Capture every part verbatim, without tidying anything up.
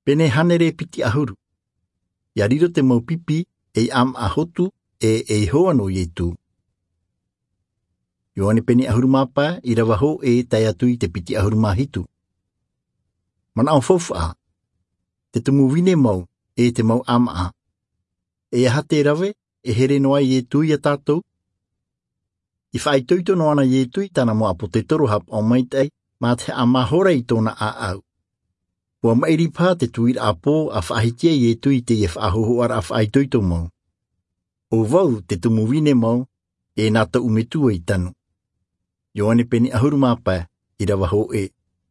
Pene hanere piti ahuru. Ia riro te maupipi e am ahotu e e hoa no ietu. Ioane pene ahuru mapa i rawa ho e tai atu i te piti ahuru mahitu. Mana au fofa. Te tumu wine mau e te mau ama. E aha te rawe e here noa i e tui a tātou. I whai tuito no ana i e tui tana mo apo te toro hap o maitai ma te amahora i tōna a au. Ua mairi pā te tuir a pō a whahitia i e tui te e whahohoara a whai tuito mau. O vau te tumu wine mau e nā ta umetua i tanu. Ioane peni ahuru mapa i rawa ho e.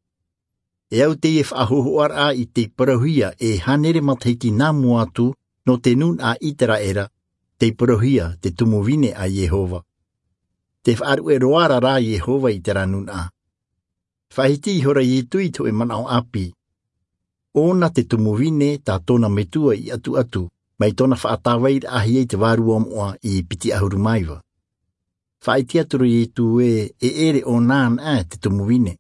E au te e whahohoara i te parahuia e hanere mataiti nā muatu no te nun a itera era te parahuia te tumu wine a Yehova. Te whaaru e roara rā Yehova i te ranun a. Whahiti i hora i tui to e manao api. Ona te tumuwine tā tōna metua i atu atu, mai tōna whaatawaira ahi e te wāru omoa i piti ahuru maiwa. Whaiti aturu i tu e e ere o nān a te tumuwine.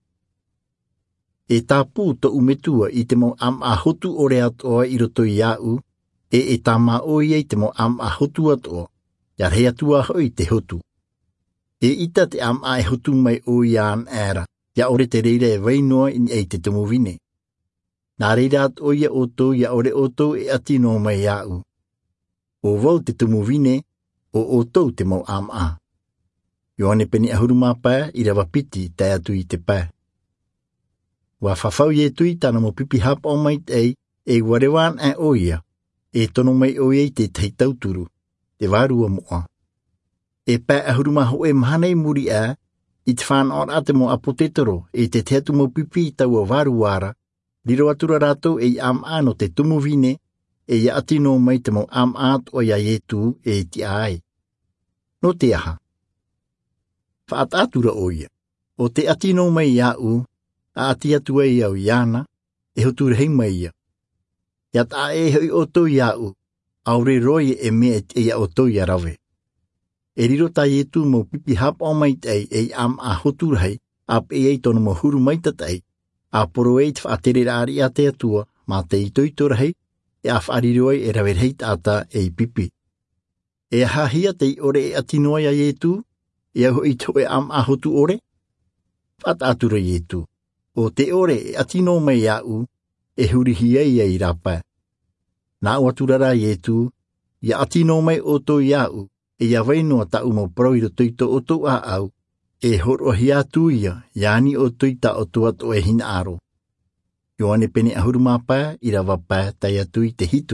E tā pū tō umetua i te mo am a hotu ore atoa i roto i au, e e tā mā oi e te mo am a hotu atoa, ia rei atua hoi te hotu. E ita te am a e hotu mai o i an era, ia ore te reira e wainoa in e te tumuwine. Nā reira at oia o tō ia ore o tō e ati no mai au. O wau te tumuwine o o tō te mau am a. Ioane peni ahuru mapa i rawa piti tai atu i te pā. Wa whawhau i e tui tana mo pipi hap o mai tei e warewan a oia, e tono mai oia i te teitauturu, te wārua moa. E pā ahuru maho e mahanei muri a, i te whāna ate mo apotetoro e te teatu mo pipi i taua wāruara, Liro atura rato e am ano te tumuwine e ia ati no mai te mo am at o ia yetu e ti ai. No te aha. Whaat atura o ia. O te ati no mai iau, a ati atua i au iana, e hotur hei mai ia. Ia ta e hoi o tō iau, aure roi e mea e ia o tō ia rawe. E riro ta yetu mo pipi hap o mai tei e am a hotur hei, ap e ei tono mo huru mai tatai, a poro e te whaatere rāri a te atua, mā te itoitora hei, e a whaariroi e rawe hei tāta e pipi. E hahia te ore e atinoa ia ietu, e aho i to e am ahotu ore? What atura ietu, o te ore e atino mai au, e hurihia ia i rapa. Nā uaturara ietu, ia atino mai o to iau, e ia wainoa ta umo proiro toito o to a au, e horohi atu ia, iani o tuita o tuat o e hina aro. Ioane pene ahuru mapa i rawa pā tai atu i te hitu.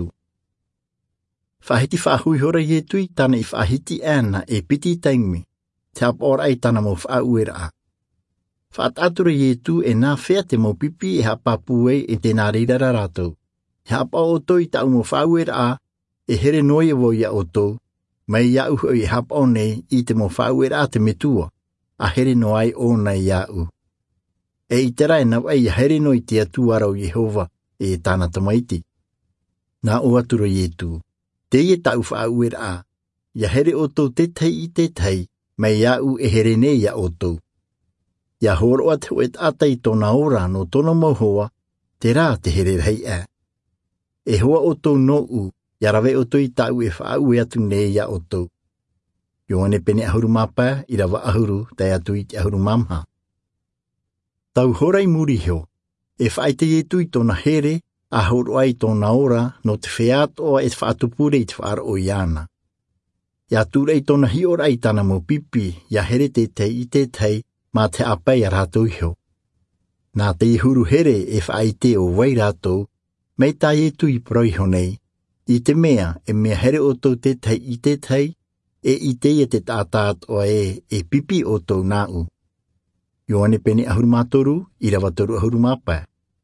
Whahiti whahui hora i e tui tana i whahiti ana e piti taimi, te ap ora i tana mo whauera a. Whaat atura i e tu e nā whea te mo pipi e hapapue e te nā reirara rātou. He hapa o tui ta umo whauera a, e here noi e wo ia o tō, mai ia uho i hapa o nei i te mo whauera a te metua. A here no ai o nei iau. E i tera e nau ai a here no i te atu arau Yehova e tāna tamaiti. Nā o atura i e tū. Te i e tau whaauera a. Ia here o tō te tei i te tei, mai iau e here ne ia o tō. Ia horo at huet atai tōna ora no tōna mauhoa, te rā te here rei a. E hoa o tō no u, ia rawe o tō i tau e whaau atu ne ia o tō. Ioane pene ahuru mapa i rawa ahuru tai atu i te ahuru mamha. Tau horai muri heo, e whaite e tui tōna here, a horo ai tōna ora no te wheat o e te whaatupure i te whaara o iana. Ia ture i tōna hiora i tana mo pipi, ia here te tei i te tei, ma te apai a rātou heo. Nā te huru here e whaite o wai rātou, mei tai e tui proiho nei, i te mea e mea here o tō te tei i te tei, e i te e te tātāt o e e pipi o tō nāu. Ioane pene ahuru mātoru i rawa toru ahuru māpā.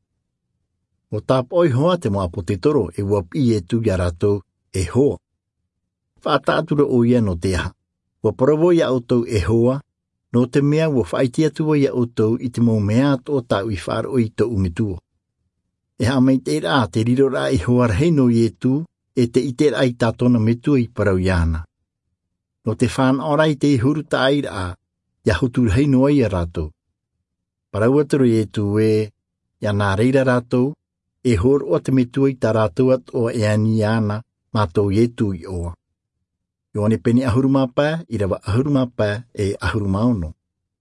O tāp oi hoa te moa po te toro e wap i e tu ia rātou e hoa. Whātātura o ia no te aha. Wa parawo ia o tō e hoa, no te mea wa whaiti atua ia o tō i te mō mea o tāu i whāro i tō umetua. E ha mai te rā te riro rā i hoa rei no i e tu e te i te rā i tātona metua i parau iana. No te whāna orai te huru ta aira a, ia hutur hei noa i a rātou. Parau aturu e tu e, ia nā reira rātou, e hor o te metui taratuat o e aniana mātou yetu i oa. Ione peni ahurumapa i rawa ahurumapa e ahurumaono.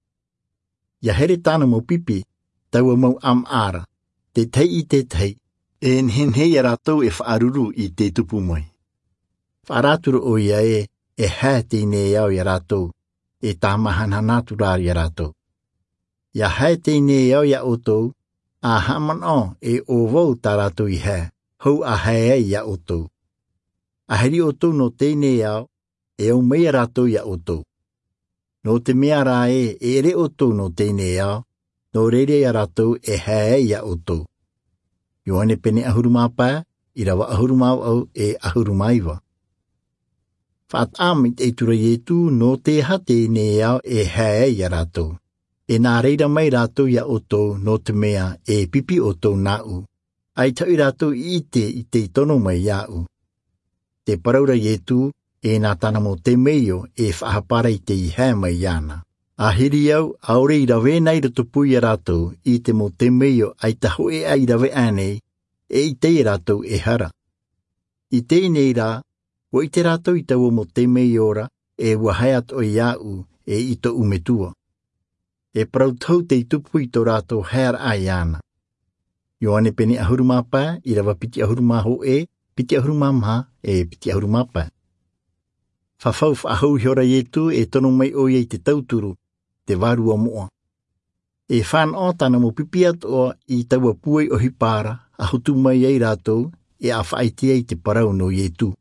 Ia here tāna mau pipi, taua mau am ara, te tei i te tei, e nhenhei a rātou e whaaruru i te tupu mai. Wharaturu o ia e, e hā tēnei au i a rātou, e tā mahananaturāri a rātou. Ia hā tēnei au i a otou, a haman o e o vau tā rātou i hā, hou a hā i a otou. A heri otou no tēnei au, e au mei a rātou i a otou. No te mea rā e, e re otou no tēnei au, no reire a rātou e hā i a otou. Ioane pene ahurumapa, i rawa ahurumau au e ahurumaiwa. Whaat amit e tura ietu no te hate ne au e hā i a rātou. E nā reira mai rātou i a otou no te mea e pipi otou nā u. Ai tau i rātou i te i te tono mai ia u. Te paraura ietu e nā tana mo te meio e whahapara i te i hā mai iana. A hiri au, aore i rawe nei rato pui a rātou i te mo te meio ai taho e ai rawe anei, e i te i rātou e hara. I te nei rā, o i te rātou i tau mo te meio ora, e wahaiat o iau e i to umetua. E parau tau te i tupu i tō rātou haer ai ana. Ioane pene ahurumapa i rawa piti ahurumaho e, piti ahurumamha e piti ahurumapa. Whawhau whahau hiora ietu e tono mai o i te tauturu, te warua moa. E whan o tana mo pipiat o i taua puai o hipara, a hutu mai ei rātou, e a whaitia i te parau no ietu.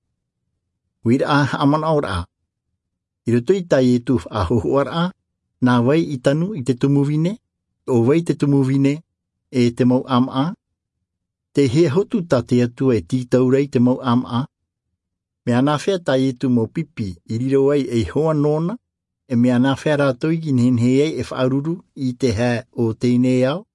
Wira a aman aur a. I roto i tai ietu a hohoar a, nā wai i tanu i te tumuvine, o wai te tumuvine, e te mau am a. Te he hotu ta te atu e tītaurei te mau am a. Me ana whea tai etu mo pipi i riro ai e hoa nona, e me ana whea rātou i nhenhei ai e whaaruru i te hā o tēnei au.